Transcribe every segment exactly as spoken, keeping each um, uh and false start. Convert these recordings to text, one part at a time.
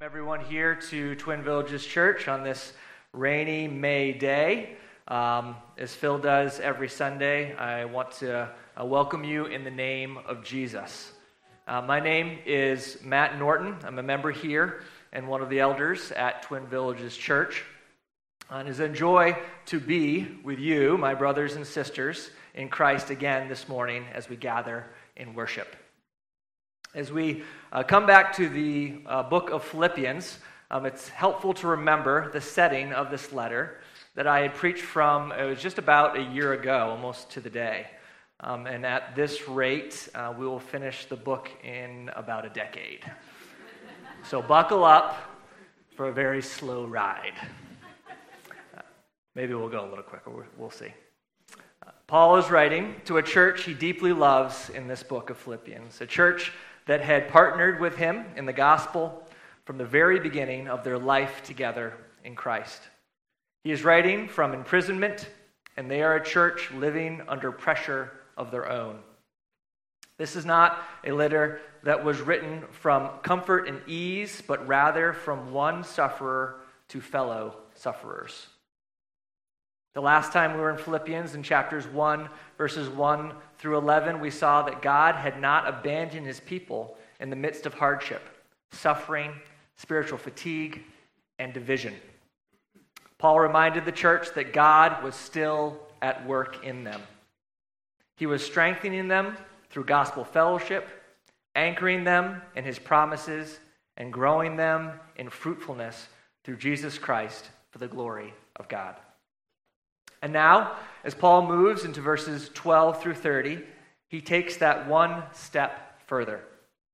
Everyone here to Twin Villages Church on this rainy May day. Um, as Phil does every Sunday, I want to uh, welcome you in the name of Jesus. Uh, my name is Matt Norton. I'm a member here and one of the elders at Twin Villages Church. And it's a joy to be with you, my brothers and sisters, in Christ again this morning as we gather in worship. As we uh, come back to the uh, book of Philippians, um, it's helpful to remember the setting of this letter that I had preached from, it was just about a year ago, almost to the day. Um, and at this rate, uh, we will finish the book in about a decade. So buckle up for a very slow ride. Uh, maybe we'll go a little quicker, we'll see. Uh, Paul is writing to a church he deeply loves in this book of Philippians, a church that had partnered with him in the gospel from the very beginning of their life together in Christ. He is writing from imprisonment, and they are a church living under pressure of their own. This is not a letter that was written from comfort and ease, but rather from one sufferer to fellow sufferers. The last time we were in Philippians, in chapters one, verses one through eleven, we saw that God had not abandoned his people in the midst of hardship, suffering, spiritual fatigue, and division. Paul reminded the church that God was still at work in them. He was strengthening them through gospel fellowship, anchoring them in his promises, and growing them in fruitfulness through Jesus Christ for the glory of God. And now, as Paul moves into verses twelve through thirty, he takes that one step further.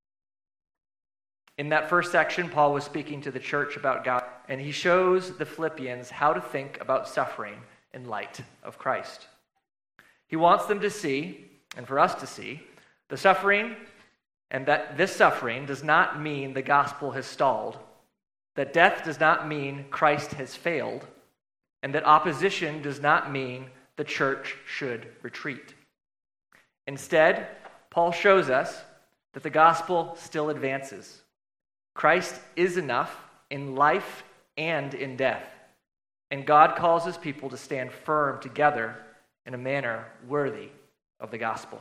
In that first section, Paul was speaking to the church about God, and he shows the Philippians how to think about suffering in light of Christ. He wants them to see, and for us to see, the suffering, and that this suffering does not mean the gospel has stalled, that death does not mean Christ has failed, and that opposition does not mean the church should retreat. Instead, Paul shows us that the gospel still advances. Christ is enough in life and in death, and God calls his people to stand firm together in a manner worthy of the gospel.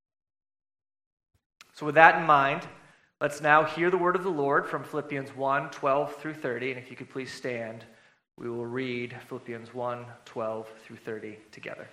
So with that in mind, let's now hear the word of the Lord from Philippians one, twelve through thirty, and if you could please stand, we will read Philippians one, twelve through thirty together.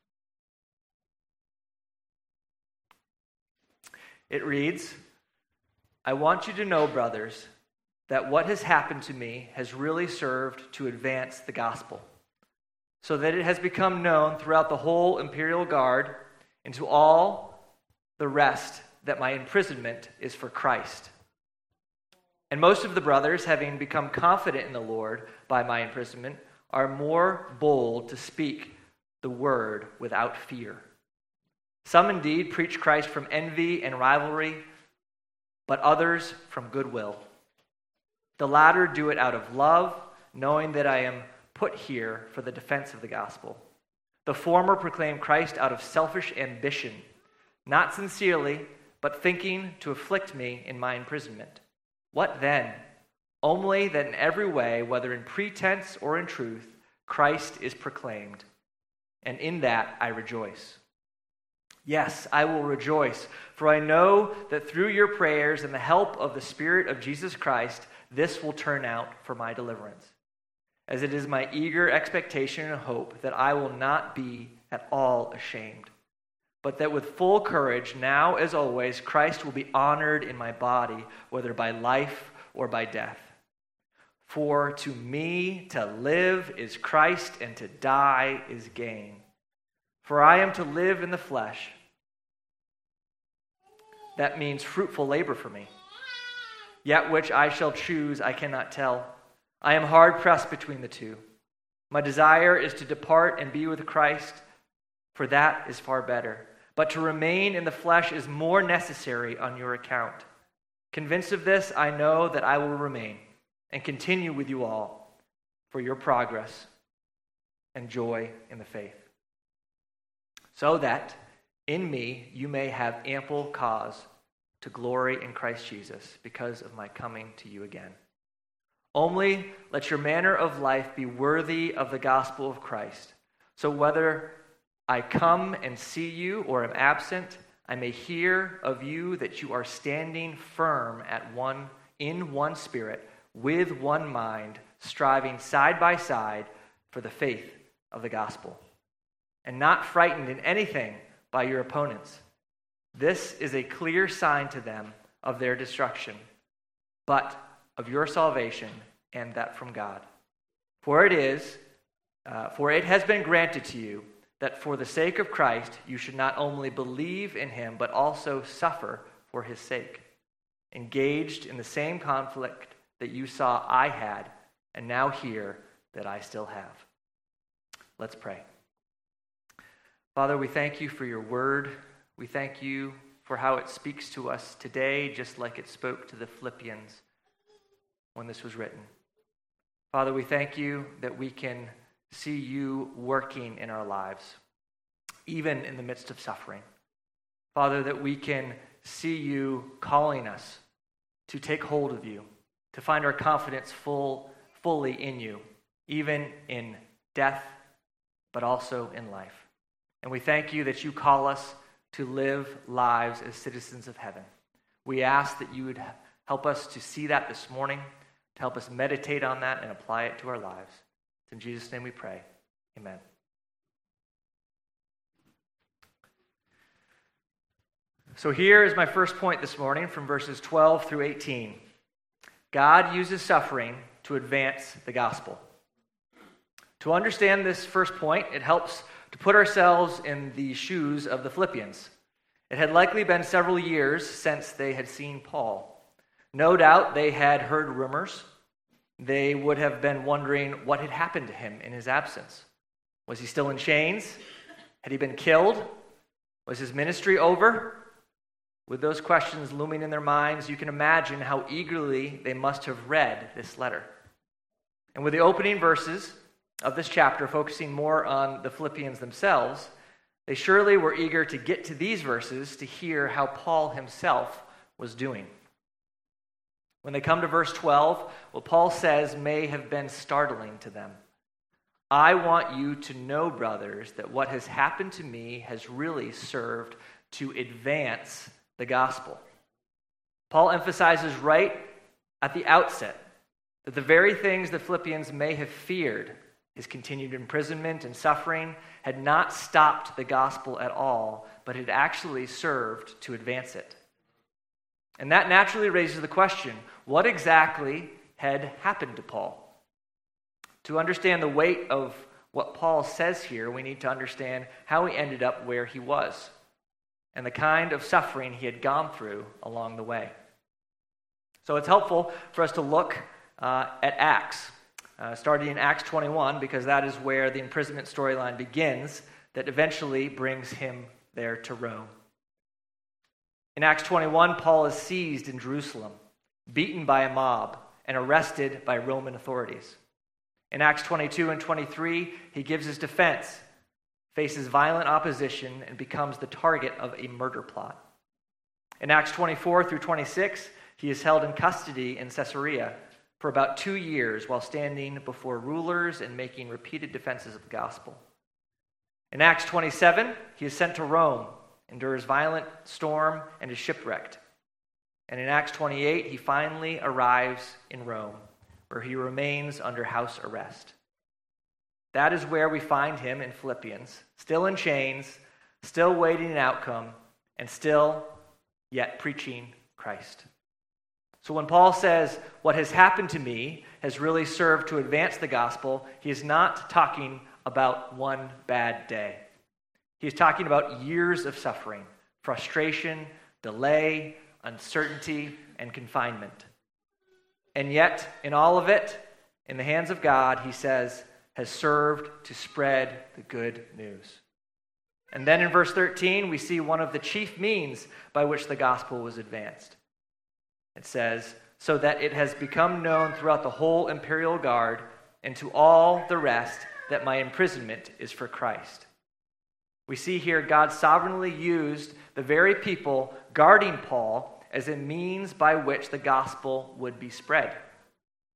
It reads, "I want you to know, brothers, that what has happened to me has really served to advance the gospel, so that it has become known throughout the whole imperial guard and to all the rest that my imprisonment is for Christ. And most of the brothers, having become confident in the Lord by my imprisonment, are more bold to speak the word without fear. Some indeed preach Christ from envy and rivalry, but others from goodwill. The latter do it out of love, knowing that I am put here for the defense of the gospel. The former proclaim Christ out of selfish ambition, not sincerely, but thinking to afflict me in my imprisonment. What then? Only that in every way, whether in pretense or in truth, Christ is proclaimed, and in that I rejoice. Yes, I will rejoice, for I know that through your prayers and the help of the Spirit of Jesus Christ, this will turn out for my deliverance, as it is my eager expectation and hope that I will not be at all ashamed, but that with full courage, now as always, Christ will be honored in my body, whether by life or by death. For to me to live is Christ, and to die is gain. For I am to live in the flesh. That means fruitful labor for me. Yet which I shall choose, I cannot tell. I am hard pressed between the two. My desire is to depart and be with Christ, for that is far better. But to remain in the flesh is more necessary on your account. Convinced of this, I know that I will remain and continue with you all for your progress and joy in the faith, so that in me you may have ample cause to glory in Christ Jesus because of my coming to you again. Only let your manner of life be worthy of the gospel of Christ. So whether I come and see you or am absent, I may hear of you that you are standing firm at one in one spirit, with one mind, striving side by side for the faith of the gospel, and not frightened in anything by your opponents. This is a clear sign to them of their destruction, but of your salvation, and that from God. For it is, uh, for it has been granted to you that for the sake of Christ you should not only believe in him, but also suffer for his sake, engaged in the same conflict that you saw I had, and now hear that I still have. Let's pray. Father, we thank you for your word. We thank you for how it speaks to us today, just like it spoke to the Philippians when this was written. Father, we thank you that we can see you working in our lives, even in the midst of suffering. Father, that we can see you calling us to take hold of you, to find our confidence full, fully in you, even in death, but also in life. And we thank you that you call us to live lives as citizens of heaven. We ask that you would help us to see that this morning, to help us meditate on that and apply it to our lives. It's in Jesus' name we pray. Amen. So here is my first point this morning from verses twelve through eighteen. God uses suffering to advance the gospel. To understand this first point, it helps to put ourselves in the shoes of the Philippians. It had likely been several years since they had seen Paul. No doubt they had heard rumors. They would have been wondering what had happened to him in his absence. Was he still in chains? Had he been killed? Was his ministry over? With those questions looming in their minds, you can imagine how eagerly they must have read this letter. And with the opening verses of this chapter focusing more on the Philippians themselves, they surely were eager to get to these verses to hear how Paul himself was doing. When they come to verse twelve, what Paul says may have been startling to them. I want you to know, brothers, that what has happened to me has really served to advance the gospel. Paul emphasizes right at the outset that the very things the Philippians may have feared, his continued imprisonment and suffering, had not stopped the gospel at all, but had actually served to advance it. And that naturally raises the question, what exactly had happened to Paul? To understand the weight of what Paul says here, we need to understand how he ended up where he was and the kind of suffering he had gone through along the way. So it's helpful for us to look uh, at Acts, uh, starting in Acts twenty-one, because that is where the imprisonment storyline begins that eventually brings him there to Rome. In Acts twenty-one, Paul is seized in Jerusalem, beaten by a mob, and arrested by Roman authorities. In Acts twenty-two and twenty-three, he gives his defense, faces violent opposition, and becomes the target of a murder plot. In Acts twenty-four through twenty-six, he is held in custody in Caesarea for about two years while standing before rulers and making repeated defenses of the gospel. In Acts twenty-seven, he is sent to Rome, endures violent storm, and is shipwrecked. And in Acts twenty-eight, he finally arrives in Rome, where he remains under house arrest. That is where we find him in Philippians, still in chains, still waiting an outcome, and still yet preaching Christ. So when Paul says, what has happened to me has really served to advance the gospel, he is not talking about one bad day. He is talking about years of suffering, frustration, delay, uncertainty, and confinement. And yet, in all of it, in the hands of God, he says, has served to spread the good news. And then in verse thirteen, we see one of the chief means by which the gospel was advanced. It says, so that it has become known throughout the whole imperial guard and to all the rest that my imprisonment is for Christ. We see here God sovereignly used the very people guarding Paul as a means by which the gospel would be spread.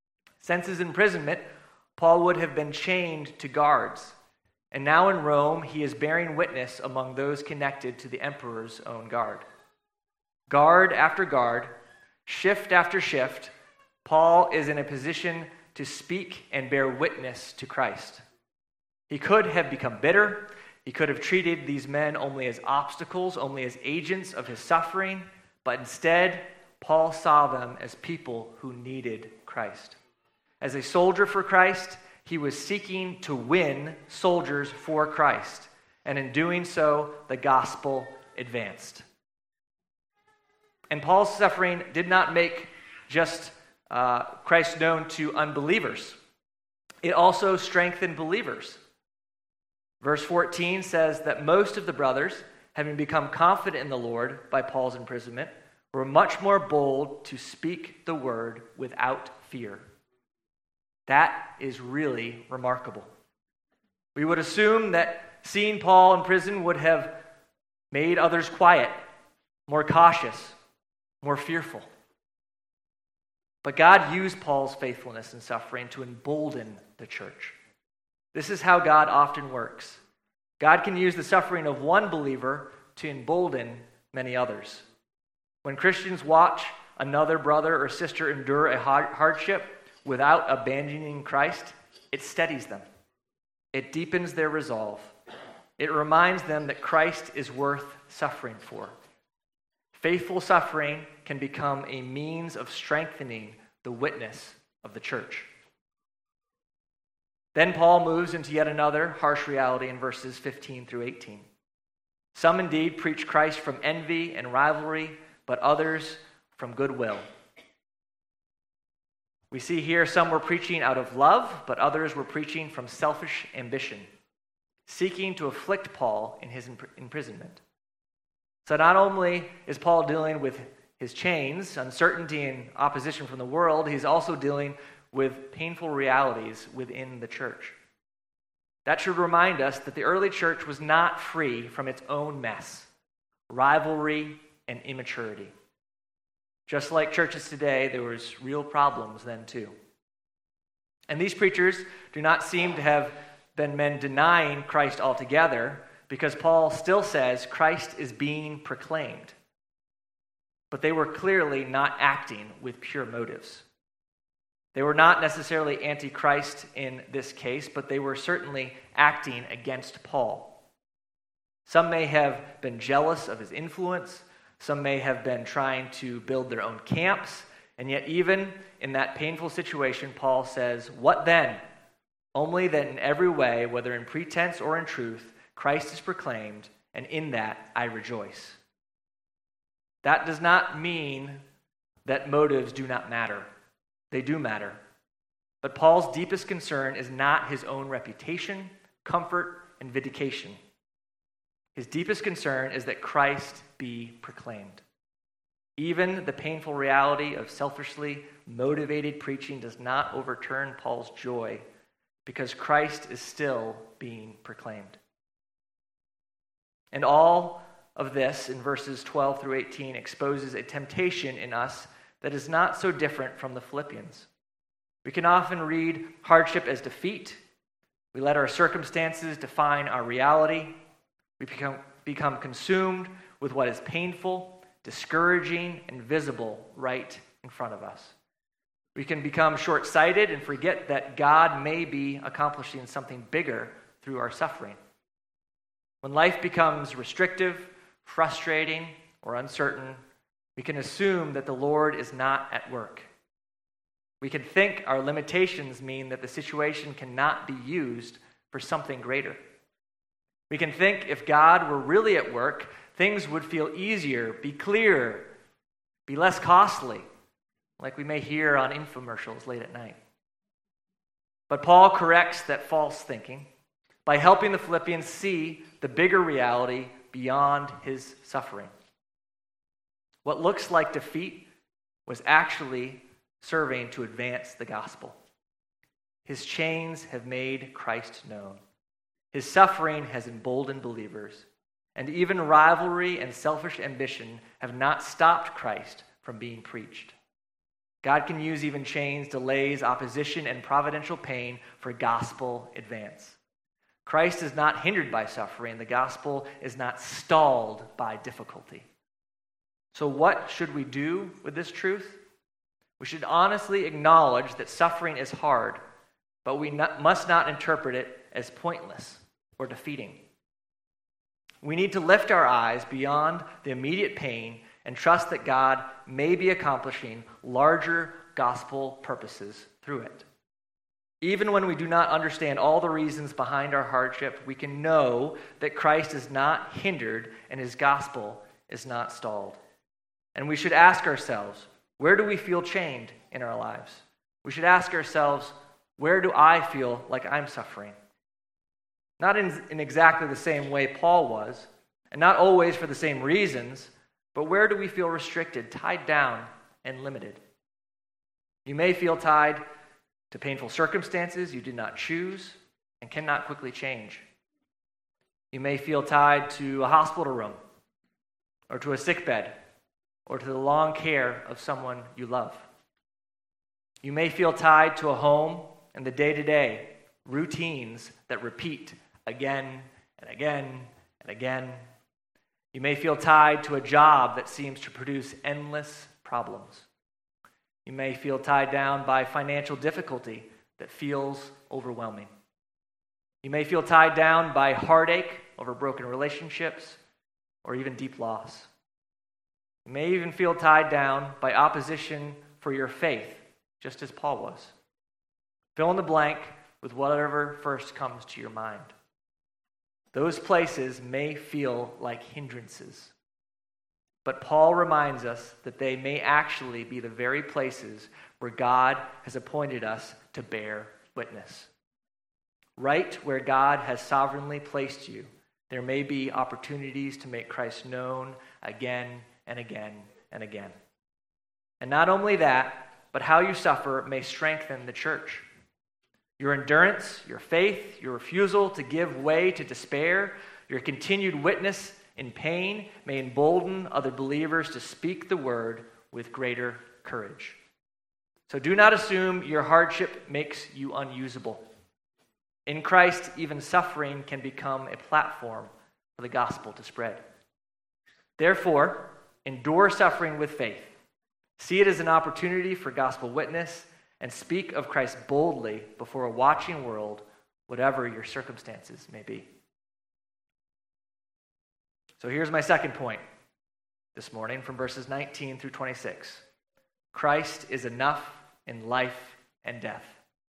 Since his imprisonment, Paul would have been chained to guards, and now in Rome he is bearing witness among those connected to the emperor's own guard. Guard after guard, shift after shift, Paul is in a position to speak and bear witness to Christ. He could have become bitter. He could have treated these men only as obstacles, only as agents of his suffering, but instead, Paul saw them as people who needed Christ. As a soldier for Christ, he was seeking to win soldiers for Christ, and in doing so, the gospel advanced. And Paul's suffering did not make just uh, Christ known to unbelievers. It also strengthened believers. Verse fourteen says that most of the brothers, having become confident in the Lord by Paul's imprisonment, were much more bold to speak the word without fear. That is really remarkable. We would assume that seeing Paul in prison would have made others quiet, more cautious, more fearful. But God used Paul's faithfulness and suffering to embolden the church. This is how God often works. God can use the suffering of one believer to embolden many others. When Christians watch another brother or sister endure a hardship without abandoning Christ, it steadies them. It deepens their resolve. It reminds them that Christ is worth suffering for. Faithful suffering can become a means of strengthening the witness of the church. Then Paul moves into yet another harsh reality in verses fifteen through eighteen. Some indeed preach Christ from envy and rivalry, but others from goodwill. We see here some were preaching out of love, but others were preaching from selfish ambition, seeking to afflict Paul in his imprisonment. So not only is Paul dealing with his chains, uncertainty, and opposition from the world, he's also dealing with painful realities within the church. That should remind us that the early church was not free from its own mess, rivalry, and immaturity. Just like churches today, there was real problems then too. And these preachers do not seem to have been men denying Christ altogether, because Paul still says Christ is being proclaimed. But they were clearly not acting with pure motives. They were not necessarily anti-Christ in this case, but they were certainly acting against Paul. Some may have been jealous of his influence. Some may have been trying to build their own camps. And yet even in that painful situation, Paul says, "What then? Only that in every way, whether in pretense or in truth, Christ is proclaimed, and in that I rejoice." That does not mean that motives do not matter. They do matter. But Paul's deepest concern is not his own reputation, comfort, and vindication. His deepest concern is that Christ be proclaimed. Even the painful reality of selfishly motivated preaching does not overturn Paul's joy, because Christ is still being proclaimed. And all of this in verses twelve through eighteen exposes a temptation in us that is not so different from the Philippians. We can often read hardship as defeat. We let our circumstances define our reality. We become, become consumed with what is painful, discouraging, and visible right in front of us. We can become short-sighted and forget that God may be accomplishing something bigger through our suffering. When life becomes restrictive, frustrating, or uncertain, we can assume that the Lord is not at work. We can think our limitations mean that the situation cannot be used for something greater. We can think if God were really at work, things would feel easier, be clearer, be less costly, like we may hear on infomercials late at night. But Paul corrects that false thinking by helping the Philippians see the bigger reality beyond his suffering. What looks like defeat was actually serving to advance the gospel. His chains have made Christ known. His suffering has emboldened believers. And even rivalry and selfish ambition have not stopped Christ from being preached. God can use even chains, delays, opposition, and providential pain for gospel advance. Christ is not hindered by suffering. The gospel is not stalled by difficulty. So what should we do with this truth? We should honestly acknowledge that suffering is hard, but we not, must not interpret it as pointless or defeating. We need to lift our eyes beyond the immediate pain and trust that God may be accomplishing larger gospel purposes through it. Even when we do not understand all the reasons behind our hardship, we can know that Christ is not hindered and his gospel is not stalled. And we should ask ourselves, where do we feel chained in our lives? We should ask ourselves, where do I feel like I'm suffering? Not in, in exactly the same way Paul was, and not always for the same reasons, but where do we feel restricted, tied down, and limited? You may feel tied to painful circumstances you did not choose and cannot quickly change. You may feel tied to a hospital room, or to a sickbed, or to the long care of someone you love. You may feel tied to a home and the day-to-day routines that repeat again and again and again. You may feel tied to a job that seems to produce endless problems. You may feel tied down by financial difficulty that feels overwhelming. You may feel tied down by heartache over broken relationships or even deep loss. You may even feel tied down by opposition for your faith, just as Paul was. Fill in the blank with whatever first comes to your mind. Those places may feel like hindrances, but Paul reminds us that they may actually be the very places where God has appointed us to bear witness. Right where God has sovereignly placed you, there may be opportunities to make Christ known again and again and again. And not only that, but how you suffer may strengthen the church. Your endurance, your faith, your refusal to give way to despair, your continued witness in pain may embolden other believers to speak the word with greater courage. So do not assume your hardship makes you unusable. In Christ, even suffering can become a platform for the gospel to spread. Therefore, endure suffering with faith. See it as an opportunity for gospel witness, and speak of Christ boldly before a watching world, whatever your circumstances may be. So here's my second point this morning from verses nineteen through twenty-six. Christ is enough in life and death.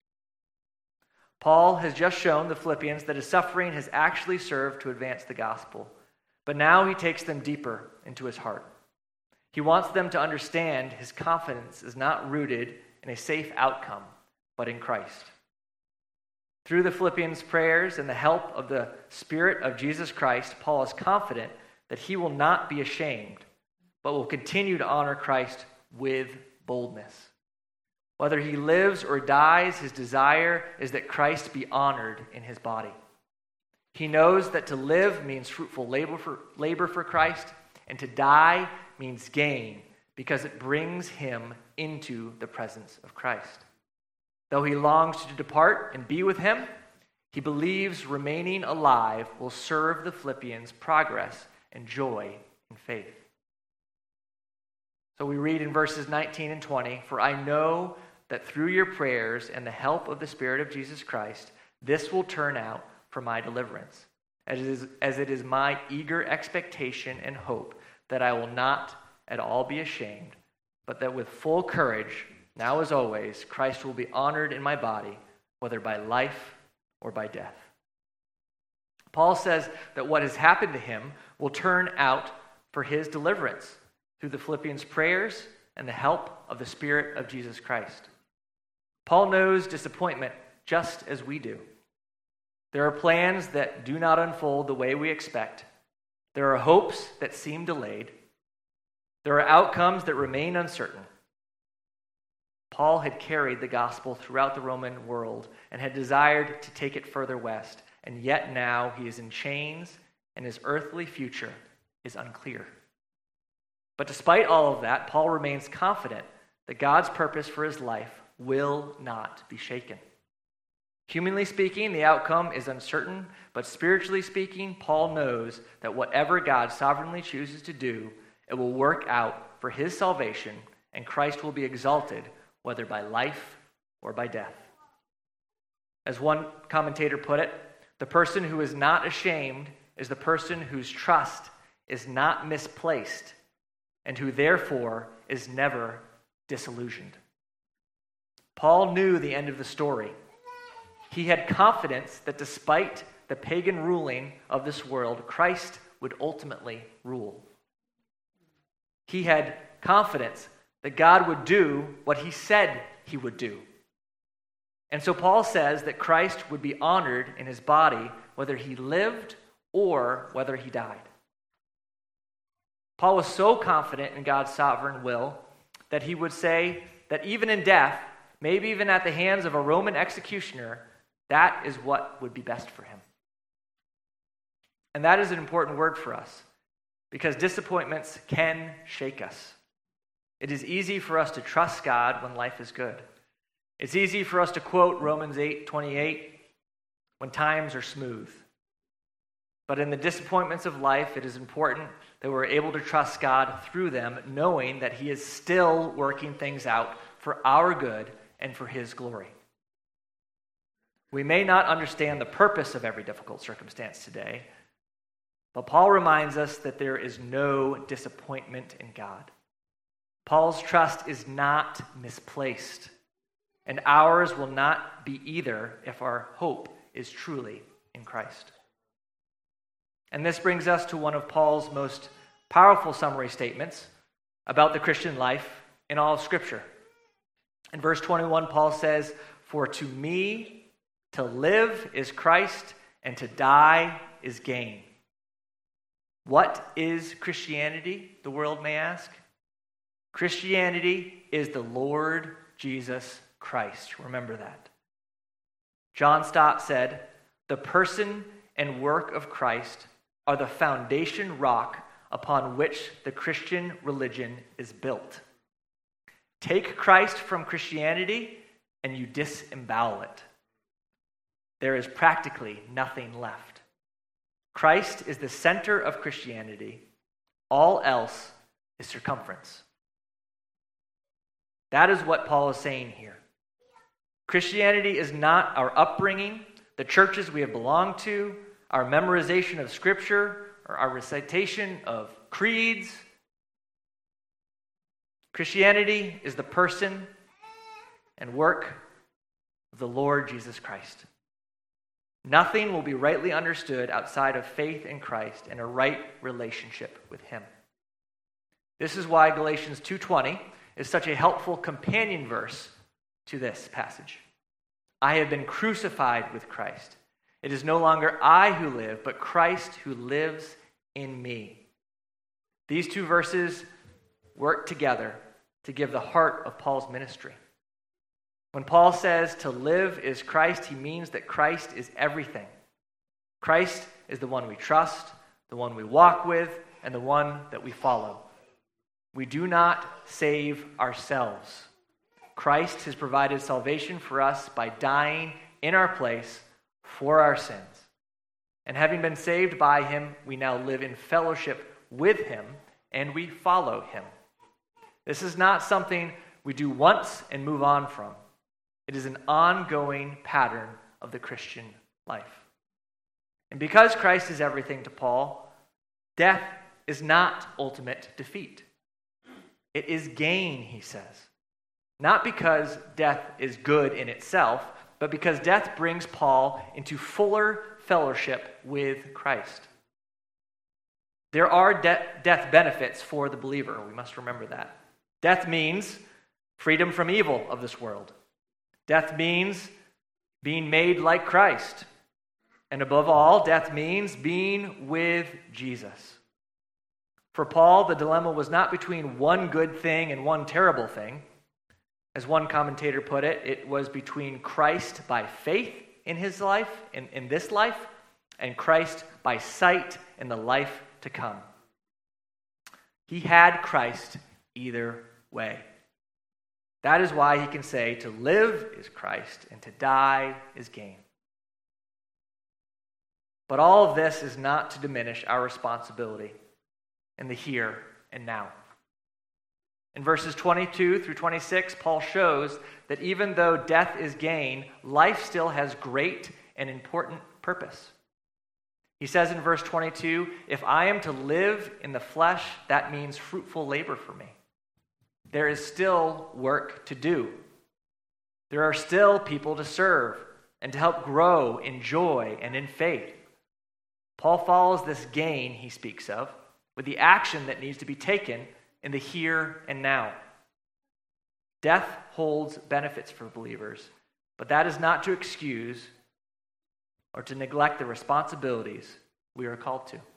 Paul has just shown the Philippians that his suffering has actually served to advance the gospel, but now he takes them deeper into his heart. He wants them to understand his confidence is not rooted in a safe outcome, but in Christ. Through the Philippians' prayers and the help of the Spirit of Jesus Christ, Paul is confident that he will not be ashamed, but will continue to honor Christ with boldness. Whether he lives or dies, his desire is that Christ be honored in his body. He knows that to live means fruitful labor for, labor for Christ, and to die means gain, because it brings him into the presence of Christ. Though he longs to depart and be with him, he believes remaining alive will serve the Philippians' progress and joy in faith. So we read in verses nineteen and twenty, "For I know that through your prayers and the help of the Spirit of Jesus Christ, this will turn out for my deliverance, as it is, as it is my eager expectation and hope that I will not at all be ashamed, but that with full courage, now as always, Christ will be honored in my body, whether by life or by death." Paul says that what has happened to him will turn out for his deliverance through the Philippians' prayers and the help of the Spirit of Jesus Christ. Paul knows disappointment just as we do. There are plans that do not unfold the way we expect. There are hopes that seem delayed. There are outcomes that remain uncertain. Paul had carried the gospel throughout the Roman world and had desired to take it further west, and yet now he is in chains and his earthly future is unclear. But despite all of that, Paul remains confident that God's purpose for his life will not be shaken. Humanly speaking, the outcome is uncertain, but spiritually speaking, Paul knows that whatever God sovereignly chooses to do, it will work out for his salvation, and Christ will be exalted, whether by life or by death. As one commentator put it, the person who is not ashamed is the person whose trust is not misplaced and who therefore is never disillusioned. Paul knew the end of the story. He had confidence that despite the pagan ruling of this world, Christ would ultimately rule. He had confidence that God would do what he said he would do. And so Paul says that Christ would be honored in his body whether he lived or whether he died. Paul was so confident in God's sovereign will that he would say that even in death, maybe even at the hands of a Roman executioner, that is what would be best for him. And that is an important word for us, because disappointments can shake us. It is easy for us to trust God when life is good. It's easy for us to quote Romans eight twenty-eight when times are smooth. But in the disappointments of life, it is important that we're able to trust God through them, knowing that he is still working things out for our good and for his glory. We may not understand the purpose of every difficult circumstance today, but Paul reminds us that there is no disappointment in God. Paul's trust is not misplaced, and ours will not be either if our hope is truly in Christ. And this brings us to one of Paul's most powerful summary statements about the Christian life in all of Scripture. In verse twenty-one, Paul says, "For to me to live is Christ, and to die is gain." What is Christianity, the world may ask? Christianity is the Lord Jesus Christ. Remember that. John Stott said, "The person and work of Christ are the foundation rock upon which the Christian religion is built. Take Christ from Christianity and you disembowel it. There is practically nothing left. Christ is the center of Christianity. All else is circumference." That is what Paul is saying here. Christianity is not our upbringing, the churches we have belonged to, our memorization of Scripture, or our recitation of creeds. Christianity is the person and work of the Lord Jesus Christ. Nothing will be rightly understood outside of faith in Christ and a right relationship with him. This is why Galatians two twenty is such a helpful companion verse to this passage. I have been crucified with Christ. It is no longer I who live, but Christ who lives in me. These two verses work together to give the heart of Paul's ministry. When Paul says to live is Christ, he means that Christ is everything. Christ is the one we trust, the one we walk with, and the one that we follow. We do not save ourselves. Christ has provided salvation for us by dying in our place for our sins. And having been saved by him, we now live in fellowship with him, and we follow him. This is not something we do once and move on from. It is an ongoing pattern of the Christian life. And because Christ is everything to Paul, death is not ultimate defeat. It is gain, he says. Not because death is good in itself, but because death brings Paul into fuller fellowship with Christ. There are de- death benefits for the believer. We must remember that. Death means freedom from evil of this world. Death means being made like Christ. And above all, death means being with Jesus. For Paul, the dilemma was not between one good thing and one terrible thing. As one commentator put it, it was between Christ by faith in his life, in, in this life, and Christ by sight in the life to come. He had Christ either way. That is why he can say, to live is Christ, and to die is gain. But all of this is not to diminish our responsibility in the here and now. In verses twenty-two through twenty-six, Paul shows that even though death is gain, life still has great and important purpose. He says in verse twenty-two, if I am to live in the flesh, that means fruitful labor for me. There is still work to do. There are still people to serve and to help grow in joy and in faith. Paul follows this gain he speaks of with the action that needs to be taken in the here and now. Death holds benefits for believers, but that is not to excuse or to neglect the responsibilities we are called to.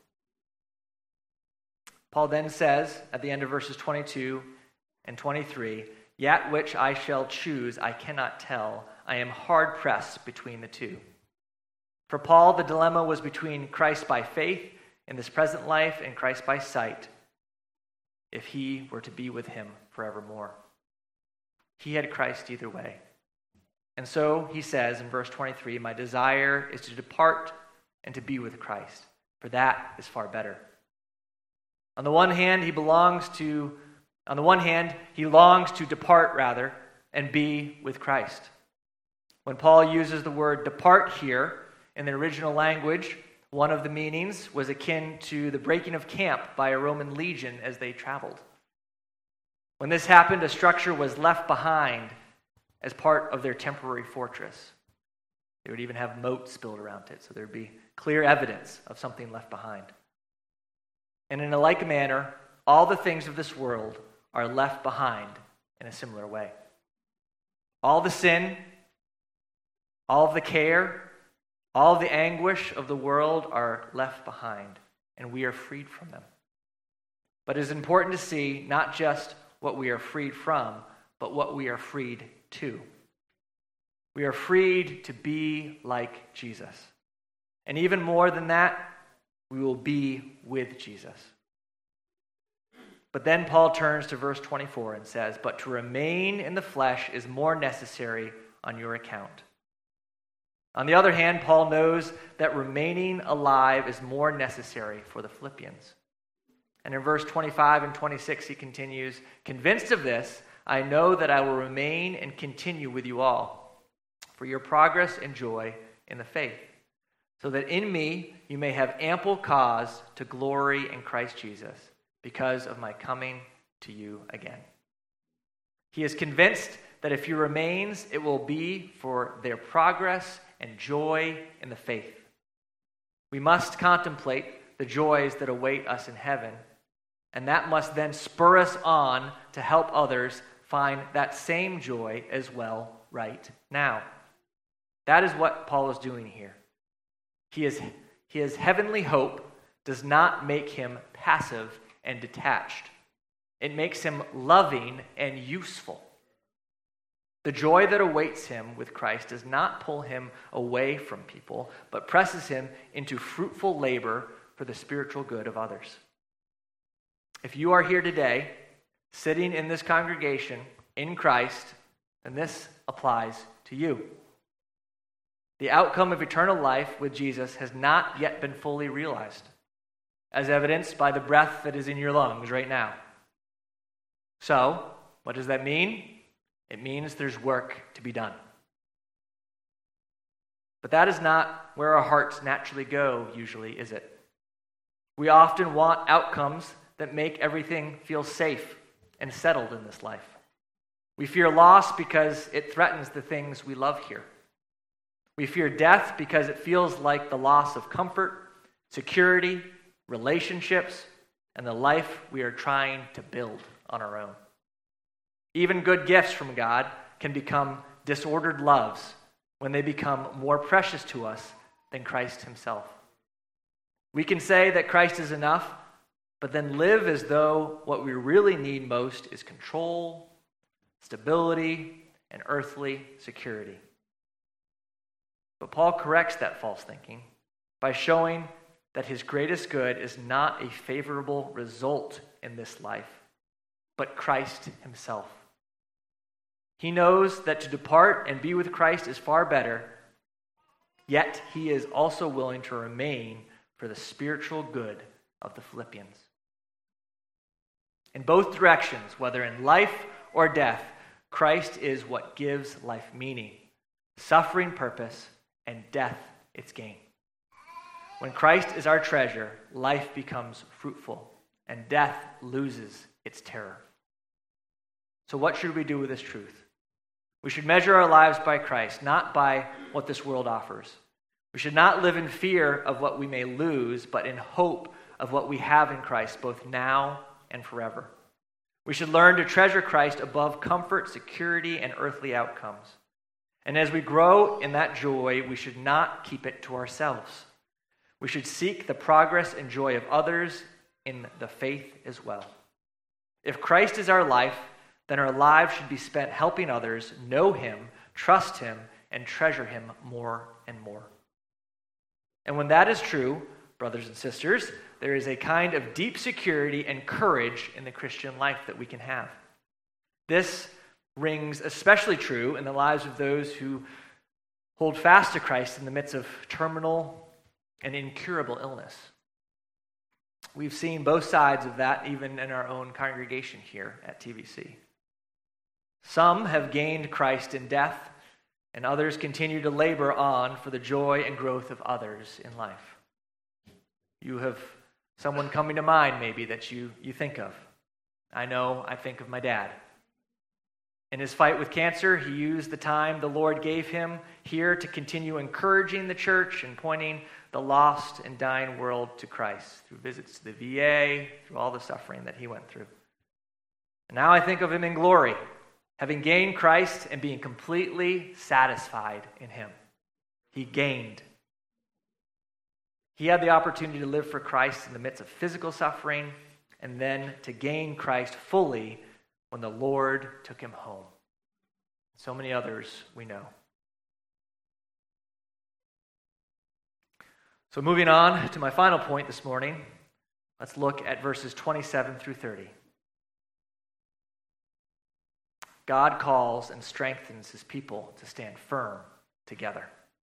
Paul then says at the end of verses twenty-two and twenty-three, yet which I shall choose I cannot tell. I am hard pressed between the two. For Paul, the dilemma was between Christ by faith in this present life and Christ by sight, if he were to be with him forevermore. He had Christ either way. And so he says in verse twenty-three, my desire is to depart and to be with Christ, for that is far better. On the one hand, he belongs to, on the one hand, he longs to depart rather and be with Christ. When Paul uses the word depart here in the original language, one of the meanings was akin to the breaking of camp by a Roman legion as they traveled. When this happened, a structure was left behind as part of their temporary fortress. They would even have moats built around it, so there would be clear evidence of something left behind. And in a like manner, all the things of this world are left behind in a similar way. All the sin, all of the care, all of the anguish of the world are left behind, and we are freed from them. But it is important to see not just what we are freed from, but what we are freed to. We are freed to be like Jesus. And even more than that, we will be with Jesus. But then Paul turns to verse twenty-four and says, but to remain in the flesh is more necessary on your account. On the other hand, Paul knows that remaining alive is more necessary for the Philippians. And in verse twenty-five and twenty-six, he continues, convinced of this, I know that I will remain and continue with you all for your progress and joy in the faith, so that in me you may have ample cause to glory in Christ Jesus because of my coming to you again. He is convinced that if he remains, it will be for their progress and joy in the faith. We must contemplate the joys that await us in heaven, and that must then spur us on to help others find that same joy as well right now. That is what Paul is doing here. He is, his heavenly hope does not make him passive and detached. It makes him loving and useful. The joy that awaits him with Christ does not pull him away from people, but presses him into fruitful labor for the spiritual good of others. If you are here today, sitting in this congregation in Christ, then this applies to you. The outcome of eternal life with Jesus has not yet been fully realized, as evidenced by the breath that is in your lungs right now. So, what does that mean? It means there's work to be done. But that is not where our hearts naturally go, usually, is it? We often want outcomes that make everything feel safe and settled in this life. We fear loss because it threatens the things we love here. We fear death because it feels like the loss of comfort, security, relationships, and the life we are trying to build on our own. Even good gifts from God can become disordered loves when they become more precious to us than Christ himself. We can say that Christ is enough, but then live as though what we really need most is control, stability, and earthly security. But Paul corrects that false thinking by showing that his greatest good is not a favorable result in this life, but Christ himself. He knows that to depart and be with Christ is far better, yet he is also willing to remain for the spiritual good of the Philippians. In both directions, whether in life or death, Christ is what gives life meaning, suffering purpose, and death its gain. When Christ is our treasure, life becomes fruitful, and death loses its terror. So what should we do with this truth? We should measure our lives by Christ, not by what this world offers. We should not live in fear of what we may lose, but in hope of what we have in Christ, both now and forever. We should learn to treasure Christ above comfort, security, and earthly outcomes. And as we grow in that joy, we should not keep it to ourselves. We should seek the progress and joy of others in the faith as well. If Christ is our life, then our lives should be spent helping others know him, trust him, and treasure him more and more. And when that is true, brothers and sisters, there is a kind of deep security and courage in the Christian life that we can have. This rings especially true in the lives of those who hold fast to Christ in the midst of terminal and incurable illness. We've seen both sides of that even in our own congregation here at T V C. Some have gained Christ in death, and others continue to labor on for the joy and growth of others in life. You have someone coming to mind maybe that you, you think of. I know I think of my dad. In his fight with cancer, he used the time the Lord gave him here to continue encouraging the church and pointing the lost and dying world to Christ through visits to the V A, through all the suffering that he went through. And now I think of him in glory, having gained Christ and being completely satisfied in him. He gained. He had the opportunity to live for Christ in the midst of physical suffering and then to gain Christ fully when the Lord took him home. So many others we know. So moving on to my final point this morning, let's look at verses twenty-seven through thirty. God calls and strengthens his people to stand firm together.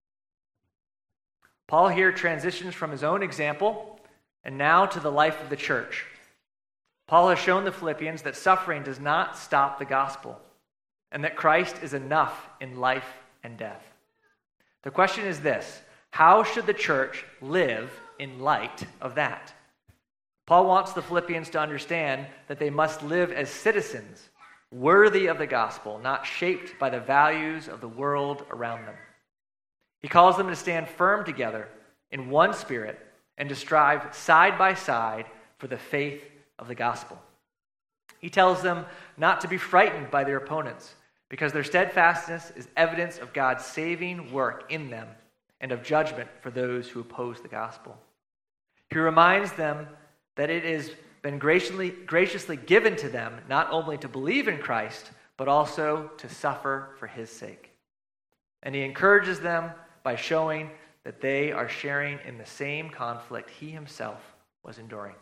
Paul here transitions from his own example and now to the life of the church. Paul has shown the Philippians that suffering does not stop the gospel and that Christ is enough in life and death. The question is this: how should the church live in light of that? Paul wants the Philippians to understand that they must live as citizens, worthy of the gospel, not shaped by the values of the world around them. He calls them to stand firm together in one spirit and to strive side by side for the faith of the gospel. He tells them not to be frightened by their opponents because their steadfastness is evidence of God's saving work in them and of judgment for those who oppose the gospel. He reminds them that it has been graciously, graciously given to them not only to believe in Christ, but also to suffer for his sake. And he encourages them by showing that they are sharing in the same conflict he himself was enduring.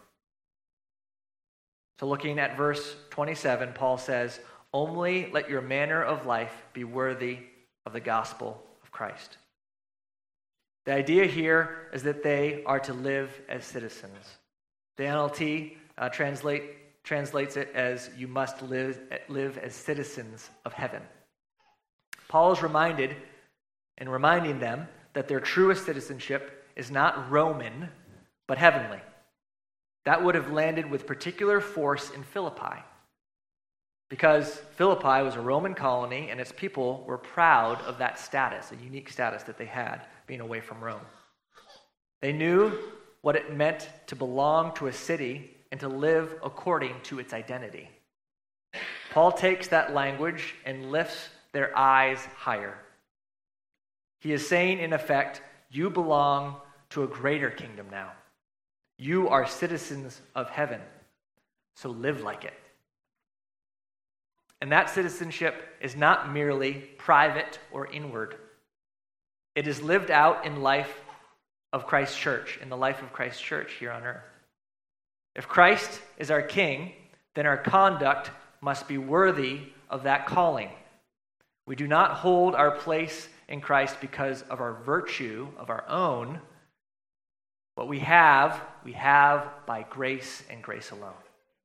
So looking at verse twenty-seven, Paul says, "Only let your manner of life be worthy of the gospel of Christ." The idea here is that they are to live as citizens. The N L T uh, translate, translates it as, "You must live, live as citizens of heaven." Paul is reminded and reminding them that their truest citizenship is not Roman, but heavenly. That would have landed with particular force in Philippi, because Philippi was a Roman colony and its people were proud of that status, a unique status that they had, being away from Rome. They knew what it meant to belong to a city and to live according to its identity. Paul takes that language and lifts their eyes higher. He is saying, in effect, you belong to a greater kingdom now. You are citizens of heaven, so live like it. And that citizenship is not merely private or inward. It is lived out in life of Christ's church, in the life of Christ's church here on earth. If Christ is our king, then our conduct must be worthy of that calling. We do not hold our place in Christ because of our virtue of our own. What we have, we have by grace and grace alone.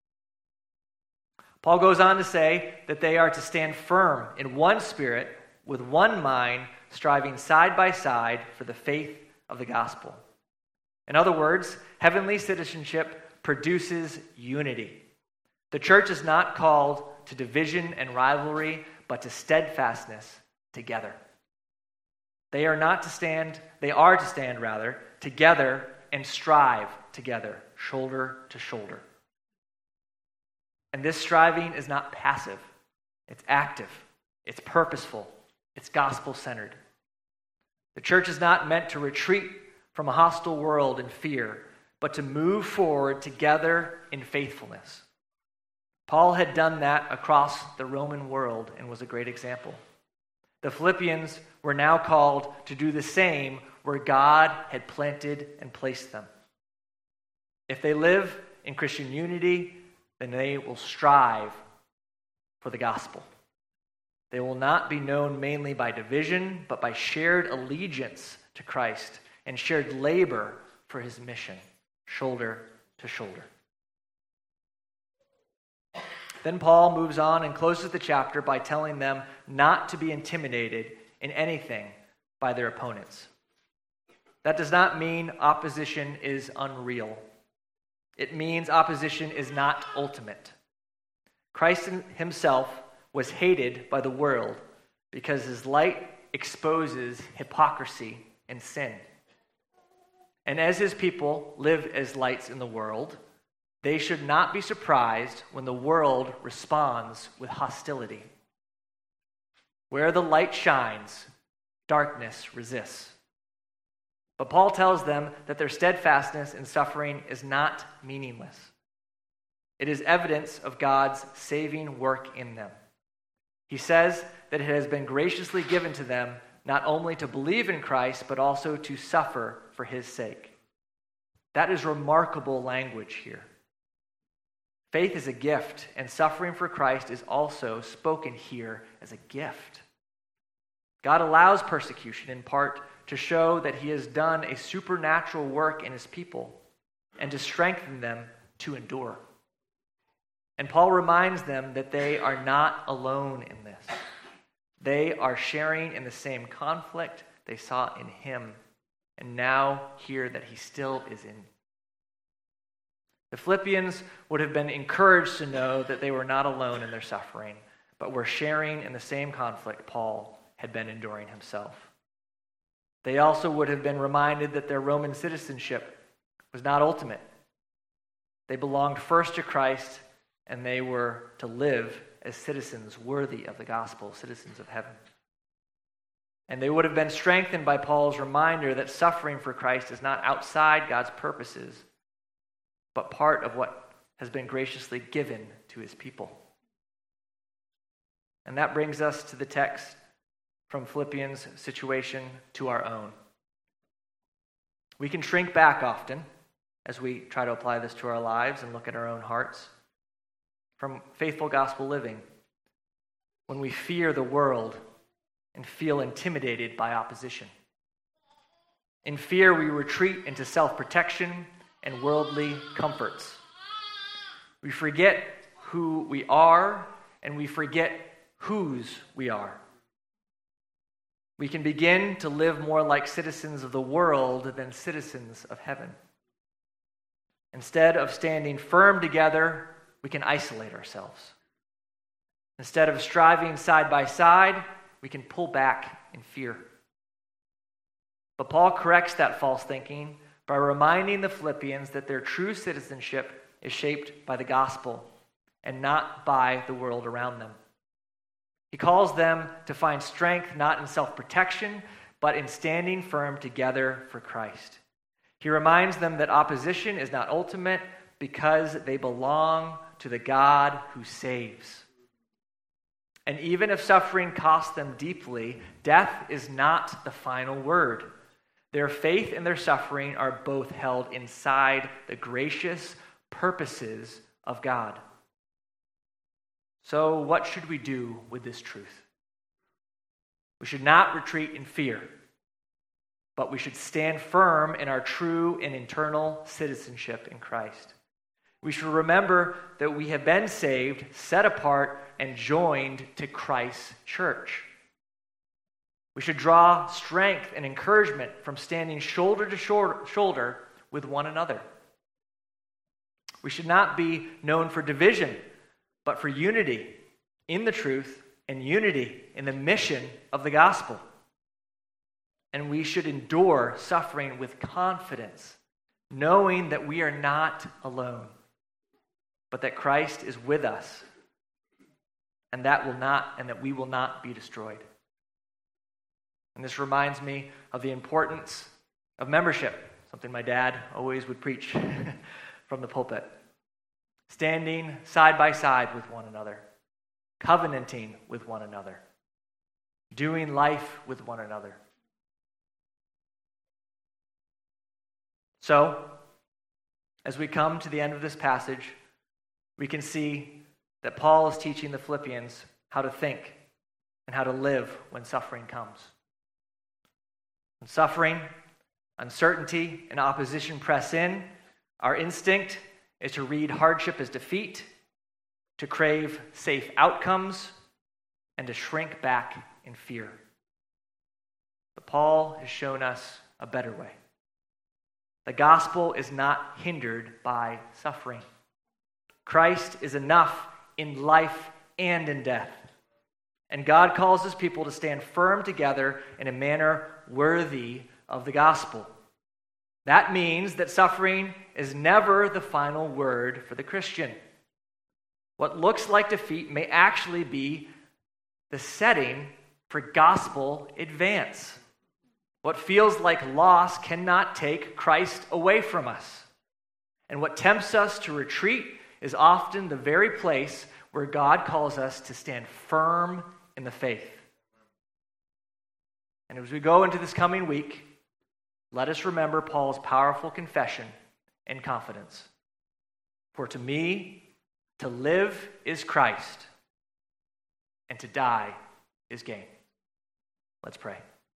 Paul goes on to say that they are to stand firm in one spirit, with one mind, striving side by side for the faith of the gospel. In other words, heavenly citizenship produces unity. The church is not called to division and rivalry, but to steadfastness together. They are not to stand, they are to stand rather, together and strive together, shoulder to shoulder. And this striving is not passive. It's active. It's purposeful. It's gospel-centered. The church is not meant to retreat from a hostile world in fear, but to move forward together in faithfulness. Paul had done that across the Roman world and was a great example. The Philippians were now called to do the same where God had planted and placed them. If they live in Christian unity, then they will strive for the gospel. They will not be known mainly by division, but by shared allegiance to Christ and shared labor for his mission, shoulder to shoulder. Then Paul moves on and closes the chapter by telling them not to be intimidated in anything by their opponents. That does not mean opposition is unreal. It means opposition is not ultimate. Christ himself was hated by the world because his light exposes hypocrisy and sin. And as his people live as lights in the world, they should not be surprised when the world responds with hostility. Where the light shines, darkness resists. But Paul tells them that their steadfastness in suffering is not meaningless. It is evidence of God's saving work in them. He says that it has been graciously given to them not only to believe in Christ, but also to suffer for his sake. That is remarkable language here. Faith is a gift, and suffering for Christ is also spoken here as a gift. God allows persecution in part to show that he has done a supernatural work in his people and to strengthen them to endure. And Paul reminds them that they are not alone in this. They are sharing in the same conflict they saw in him, and now hear that he still is in. The Philippians would have been encouraged to know that they were not alone in their suffering, but were sharing in the same conflict Paul had been enduring himself. They also would have been reminded that their Roman citizenship was not ultimate. They belonged first to Christ, and they were to live as citizens worthy of the gospel, citizens of heaven. And they would have been strengthened by Paul's reminder that suffering for Christ is not outside God's purposes, but part of what has been graciously given to his people. And that brings us to the text from Philippians' situation to our own. We can shrink back often as we try to apply this to our lives and look at our own hearts from faithful gospel living when we fear the world and feel intimidated by opposition. In fear, we retreat into self-protection and worldly comforts. We forget who we are, and we forget whose we are. We can begin to live more like citizens of the world than citizens of heaven. Instead of standing firm together, we can isolate ourselves. Instead of striving side by side, we can pull back in fear. But Paul corrects that false thinking by reminding the Philippians that their true citizenship is shaped by the gospel and not by the world around them. He calls them to find strength not in self-protection, but in standing firm together for Christ. He reminds them that opposition is not ultimate because they belong to the God who saves. And even if suffering costs them deeply, death is not the final word. Their faith and their suffering are both held inside the gracious purposes of God. So what should we do with this truth? We should not retreat in fear, but we should stand firm in our true and eternal citizenship in Christ. We should remember that we have been saved, set apart, and joined to Christ's church. We should draw strength and encouragement from standing shoulder to shoulder with one another. We should not be known for division, but for unity in the truth and unity in the mission of the gospel. And we should endure suffering with confidence, knowing that we are not alone, but that Christ is with us, and that will not, and that we will not be destroyed. And this reminds me of the importance of membership, something my dad always would preach from the pulpit. Standing side by side with one another, covenanting with one another, doing life with one another. So, as we come to the end of this passage, we can see that Paul is teaching the Philippians how to think and how to live when suffering comes. When suffering, uncertainty, and opposition press in, our instinct is to read hardship as defeat, to crave safe outcomes, and to shrink back in fear. But Paul has shown us a better way. The gospel is not hindered by suffering. Christ is enough in life and in death. And God calls his people to stand firm together in a manner worthy of the gospel. That means that suffering is never the final word for the Christian. What looks like defeat may actually be the setting for gospel advance. What feels like loss cannot take Christ away from us. And what tempts us to retreat is often the very place where God calls us to stand firm in the faith. And as we go into this coming week, let us remember Paul's powerful confession and confidence. For to me, to live is Christ, and to die is gain. Let's pray.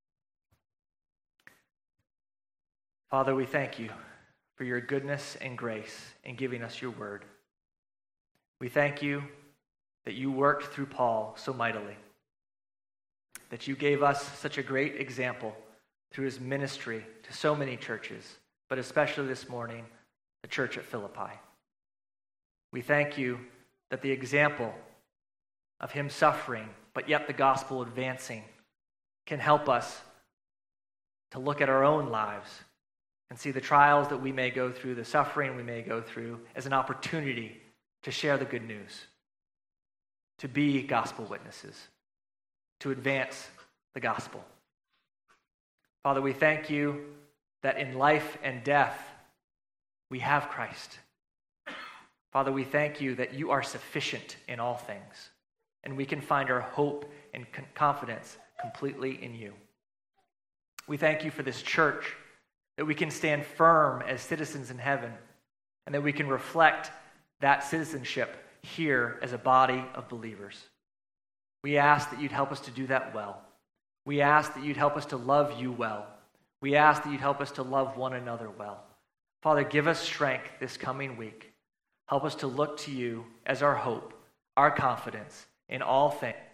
Father, we thank you for your goodness and grace in giving us your word. We thank you that you worked through Paul so mightily, that you gave us such a great example through his ministry to so many churches, but especially this morning, the church at Philippi. We thank you that the example of him suffering, but yet the gospel advancing, can help us to look at our own lives and see the trials that we may go through, the suffering we may go through, as an opportunity to share the good news, to be gospel witnesses, to advance the gospel. Father, we thank you that in life and death, we have Christ. Father, we thank you that you are sufficient in all things, and we can find our hope and confidence completely in you. We thank you for this church, that we can stand firm as citizens in heaven, and that we can reflect that citizenship here as a body of believers. We ask that you'd help us to do that well. We ask that you'd help us to love you well. We ask that you'd help us to love one another well. Father, give us strength this coming week. Help us to look to you as our hope, our confidence in all things.